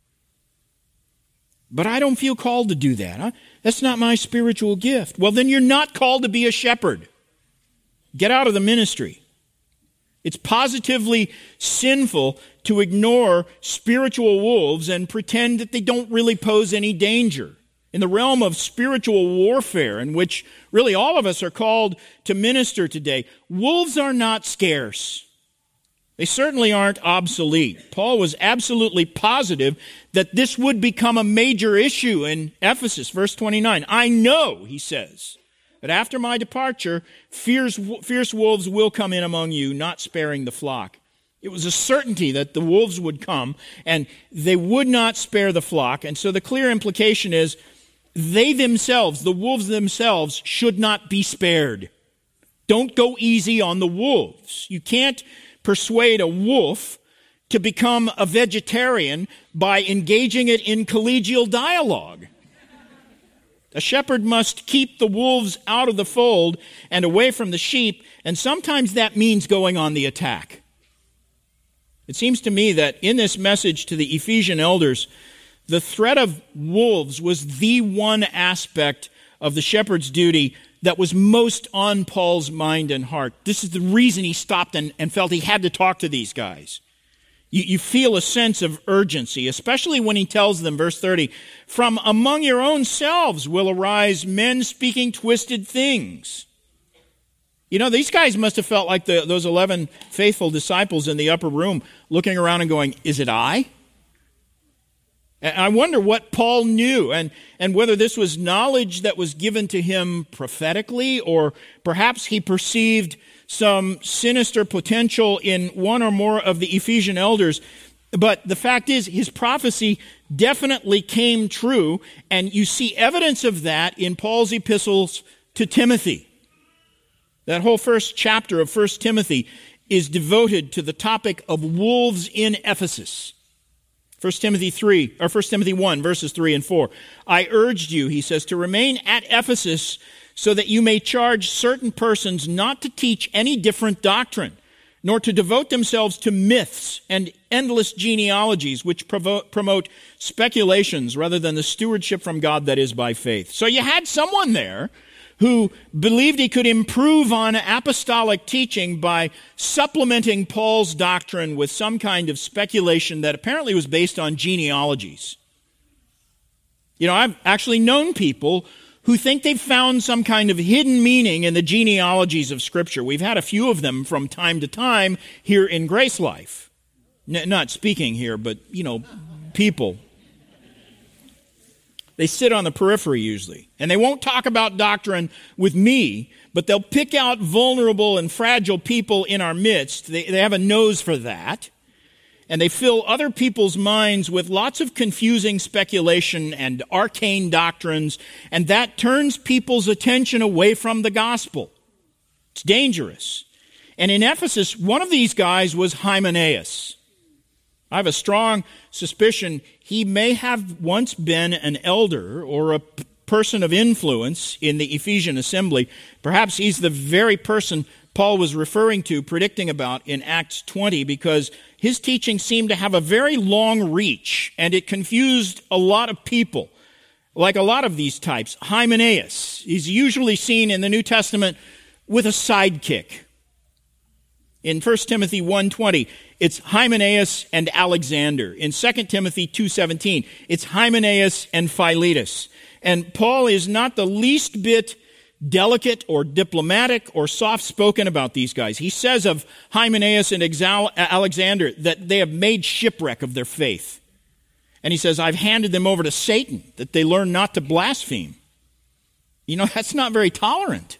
But I don't feel called to do that. That's not my spiritual gift. Well, then you're not called to be a shepherd. Get out of the ministry. It's positively sinful to ignore spiritual wolves and pretend that they don't really pose any danger. In the realm of spiritual warfare, in which really all of us are called to minister today, wolves are not scarce. They certainly aren't obsolete. Paul was absolutely positive that this would become a major issue in Ephesus, verse 29. I know, he says, that after my departure, fierce wolves will come in among you, not sparing the flock. It was a certainty that the wolves would come, and they would not spare the flock. And so the clear implication is they themselves, the wolves themselves, should not be spared. Don't go easy on the wolves. You can't persuade a wolf to become a vegetarian by engaging it in collegial dialogue. A shepherd must keep the wolves out of the fold and away from the sheep, and sometimes that means going on the attack. It seems to me that in this message to the Ephesian elders, the threat of wolves was the one aspect of the shepherd's duty that was most on Paul's mind and heart. This is the reason he stopped and felt he had to talk to these guys. You feel a sense of urgency, especially when he tells them, verse 30, from among your own selves will arise men speaking twisted things. These guys must have felt like those 11 faithful disciples in the upper room looking around and going, is it I? And I wonder what Paul knew and whether this was knowledge that was given to him prophetically, or perhaps he perceived some sinister potential in one or more of the Ephesian elders. But the fact is, his prophecy definitely came true, and you see evidence of that in Paul's epistles to Timothy. That whole first chapter of 1 Timothy is devoted to the topic of wolves in Ephesus. 1 Timothy 1, verses 3 and 4. I urged you, he says, to remain at Ephesus so that you may charge certain persons not to teach any different doctrine, nor to devote themselves to myths and endless genealogies which promote speculations rather than the stewardship from God that is by faith. So you had someone there who believed he could improve on apostolic teaching by supplementing Paul's doctrine with some kind of speculation that apparently was based on genealogies. I've actually known people who think they've found some kind of hidden meaning in the genealogies of Scripture. We've had a few of them from time to time here in Grace Life. Not speaking here, but, people. They sit on the periphery usually, and they won't talk about doctrine with me, but they'll pick out vulnerable and fragile people in our midst. They have a nose for that, and they fill other people's minds with lots of confusing speculation and arcane doctrines, and that turns people's attention away from the gospel. It's dangerous. And in Ephesus, one of these guys was Hymenaeus. I have a strong suspicion he may have once been an elder or a person of influence in the Ephesian assembly. Perhaps he's the very person Paul was referring to, predicting about in Acts 20, because his teaching seemed to have a very long reach, and it confused a lot of people. Like a lot of these types, Hymenaeus is usually seen in the New Testament with a sidekick. In 1 Timothy 1:20, it's Hymenaeus and Alexander. In 2 Timothy 2:17, it's Hymenaeus and Philetus. And Paul is not the least bit delicate or diplomatic or soft-spoken about these guys. He says of Hymenaeus and Alexander that they have made shipwreck of their faith. And he says, I've handed them over to Satan, that they learn not to blaspheme. You know, that's not very tolerant.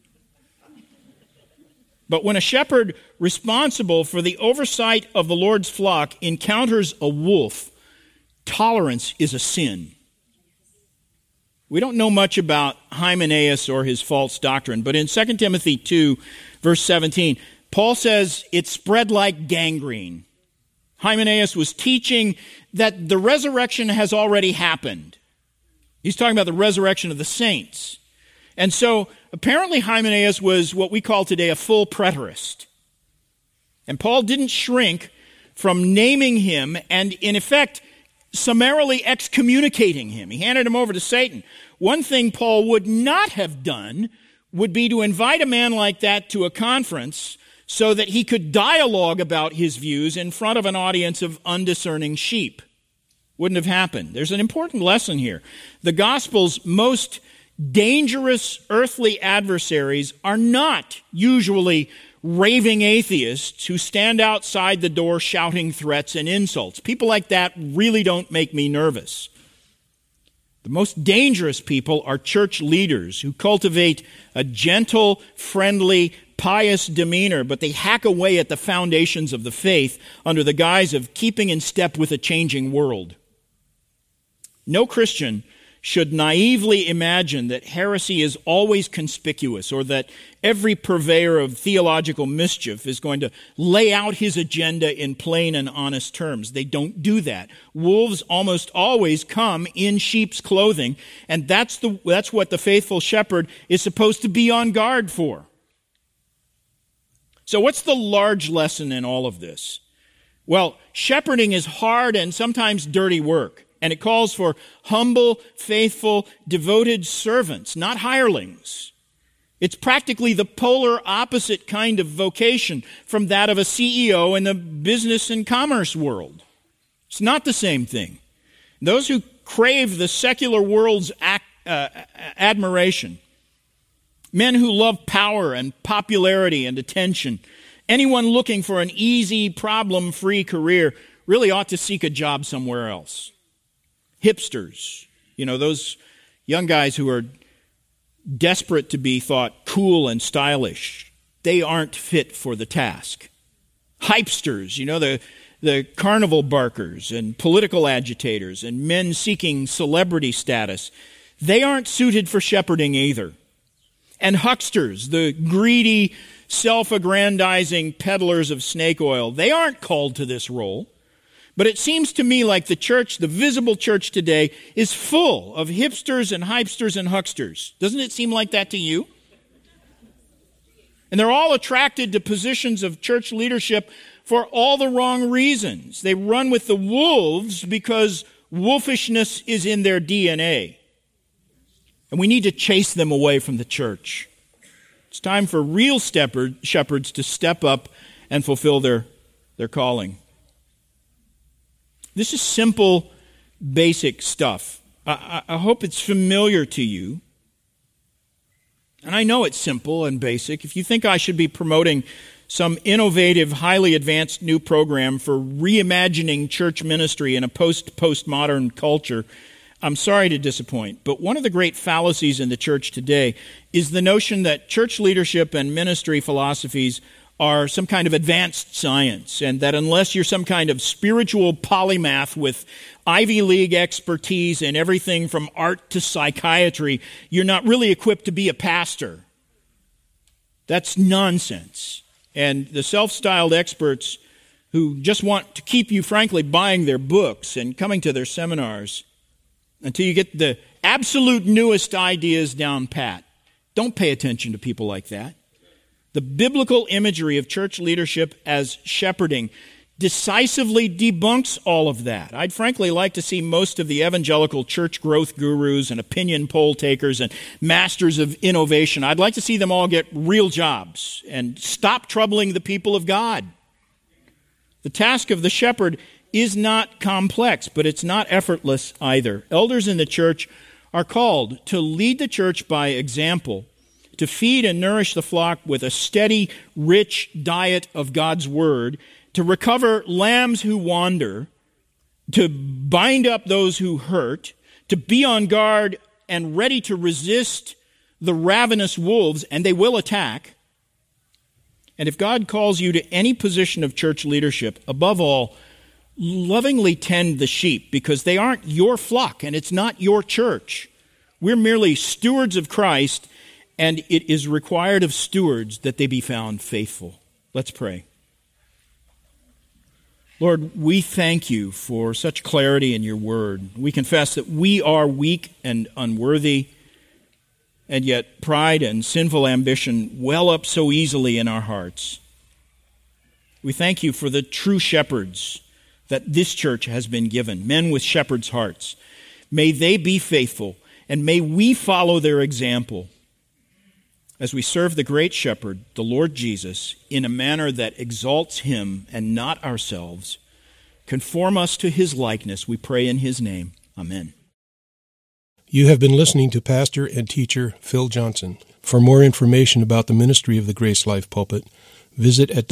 But when a shepherd responsible for the oversight of the Lord's flock encounters a wolf, tolerance is a sin. We don't know much about Hymenaeus or his false doctrine, but in 2 Timothy 2, verse 17, Paul says it spread like gangrene. Hymenaeus was teaching that the resurrection has already happened. He's talking about the resurrection of the saints. And so apparently Hymenaeus was what we call today a full preterist. And Paul didn't shrink from naming him and, in effect, summarily excommunicating him. He handed him over to Satan. One thing Paul would not have done would be to invite a man like that to a conference so that he could dialogue about his views in front of an audience of undiscerning sheep. Wouldn't have happened. There's an important lesson here. The gospel's most dangerous earthly adversaries are not usually raving atheists who stand outside the door shouting threats and insults. People like that really don't make me nervous. The most dangerous people are church leaders who cultivate a gentle, friendly, pious demeanor, but they hack away at the foundations of the faith under the guise of keeping in step with a changing world. No Christian should naively imagine that heresy is always conspicuous or that every purveyor of theological mischief is going to lay out his agenda in plain and honest terms. They don't do that. Wolves almost always come in sheep's clothing, and that's what the faithful shepherd is supposed to be on guard for. So what's the large lesson in all of this? Well, shepherding is hard and sometimes dirty work. And it calls for humble, faithful, devoted servants, not hirelings. It's practically the polar opposite kind of vocation from that of a CEO in the business and commerce world. It's not the same thing. Those who crave the secular world's admiration, men who love power and popularity and attention, anyone looking for an easy, problem-free career really ought to seek a job somewhere else. Hipsters, those young guys who are desperate to be thought cool and stylish, they aren't fit for the task. Hypesters, the carnival barkers and political agitators and men seeking celebrity status, they aren't suited for shepherding either. And hucksters, the greedy, self-aggrandizing peddlers of snake oil, they aren't called to this role. But it seems to me like the church, the visible church today, is full of hipsters and hypesters and hucksters. Doesn't it seem like that to you? And they're all attracted to positions of church leadership for all the wrong reasons. They run with the wolves because wolfishness is in their DNA. And we need to chase them away from the church. It's time for real shepherds to step up and fulfill their calling. This is simple, basic stuff. I hope it's familiar to you. And I know it's simple and basic. If you think I should be promoting some innovative, highly advanced new program for reimagining church ministry in a postmodern culture, I'm sorry to disappoint. But one of the great fallacies in the church today is the notion that church leadership and ministry philosophies are some kind of advanced science, and that unless you're some kind of spiritual polymath with Ivy League expertise in everything from art to psychiatry, you're not really equipped to be a pastor. That's nonsense. And the self-styled experts who just want to keep you, frankly, buying their books and coming to their seminars until you get the absolute newest ideas down pat, don't pay attention to people like that. The biblical imagery of church leadership as shepherding decisively debunks all of that. I'd frankly like to see most of the evangelical church growth gurus and opinion poll takers and masters of innovation, I'd like to see them all get real jobs and stop troubling the people of God. The task of the shepherd is not complex, but it's not effortless either. Elders in the church are called to lead the church by example, to feed and nourish the flock with a steady, rich diet of God's word, to recover lambs who wander, to bind up those who hurt, to be on guard and ready to resist the ravenous wolves, and they will attack. And if God calls you to any position of church leadership, above all, lovingly tend the sheep, because they aren't your flock and it's not your church. We're merely stewards of Christ, and it is required of stewards that they be found faithful. Let's pray. Lord, we thank you for such clarity in your word. We confess that we are weak and unworthy, and yet pride and sinful ambition well up so easily in our hearts. We thank you for the true shepherds that this church has been given, men with shepherds' hearts. May they be faithful, and may we follow their example as we serve the great shepherd, the Lord Jesus, in a manner that exalts him and not ourselves. Conform us to his likeness, we pray in his name. Amen. You have been listening to Pastor and teacher Phil Johnson. For more information about the ministry of the Grace Life Pulpit, visit at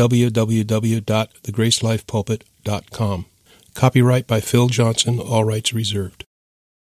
www.thegracelifepulpit.com. Copyright by Phil Johnson, all rights reserved.